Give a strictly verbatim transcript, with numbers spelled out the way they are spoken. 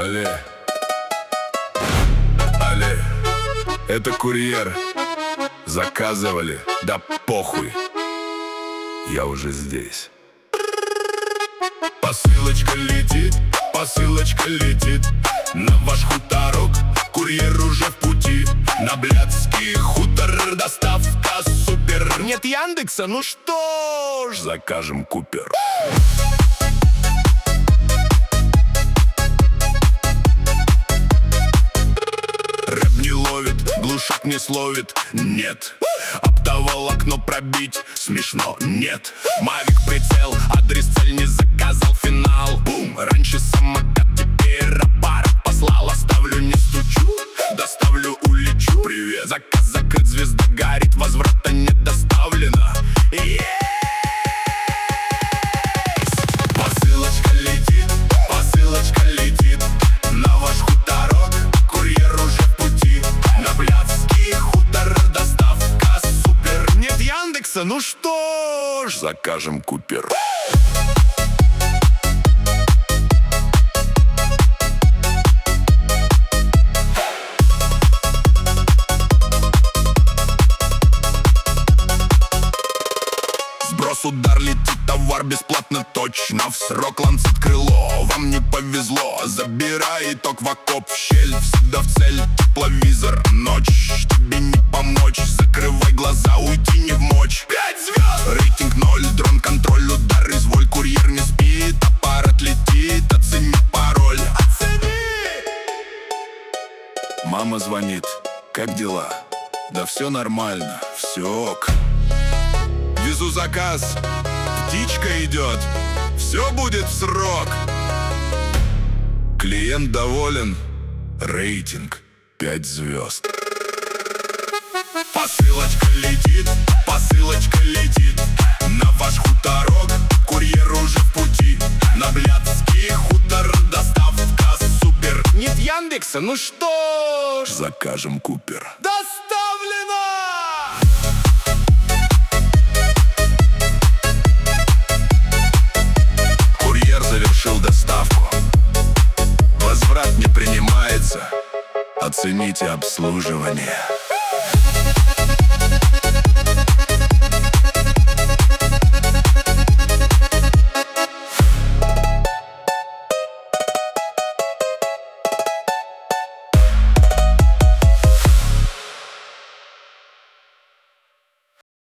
Алле, алле, это курьер. Заказывали, да похуй, я уже здесь. Посылочка летит, посылочка летит на ваш хуторок, курьер уже в пути. На Блядский хутор доставка супер. Нет Яндекса, ну что ж, закажем Купер. Рэп не ловит, глушак не словит, нет. Оптоволокно пробить смешно, нет. Мавик прицел, адрес цель не заказал, финал. Бум, раньше самокат, теперь аппарат послал. Оставлю, не стучу, доставлю, улечу. Привет, заказ закрыт, звезда горит, возврата не доставлено. Есть! Посылочка летит, посылочка летит на ваш хуторок, курьер уже в пути. На Блядский хутор доставка супер. Нет Яндекса, ну что ж, закажем Купер. Сброс, удар, летит товар бесплатно, точно в срок. Ланцет крыло, вам не повезло. Забирай итог в окоп, щель всегда в цель. Тепловизор, ночь, тебе не помочь. Закрывай глаза, уйти не в мочь. Пять звезд! Рейтинг ноль, дрон, контроль, удар, изволь. Курьер не спит, аппарат летит. Оцени пароль, оцени! Мама звонит, как дела? Да все нормально, все ок. Везу заказ, птичка идет, все будет в срок. Клиент доволен, рейтинг пять звезд. Посылочка летит, посылочка летит на ваш хуторок, курьер уже в пути. На Блядский хутор доставка супер. Нет Яндекса, ну что ж, закажем Купер. Доставлено! Завершил доставку, возврат не принимается. Оцените обслуживание.